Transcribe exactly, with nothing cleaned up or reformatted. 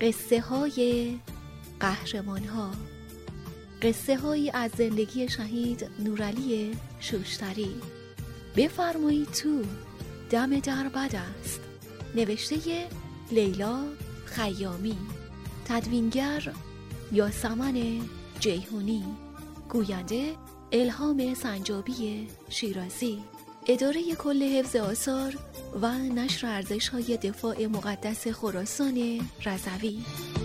قصه های قهرمان ها، قصه هایی از زندگی شهید نورعلی شوشتری. بفرمایید تو، دم در بد است. نوشته لیلا خیامی، تدوینگر یاسمن جیهونی، گوینده الهام سنجابی شیرازی. اداره کل حفظ آثار و نشر ارزش‌های دفاع مقدس خراسان رضوی.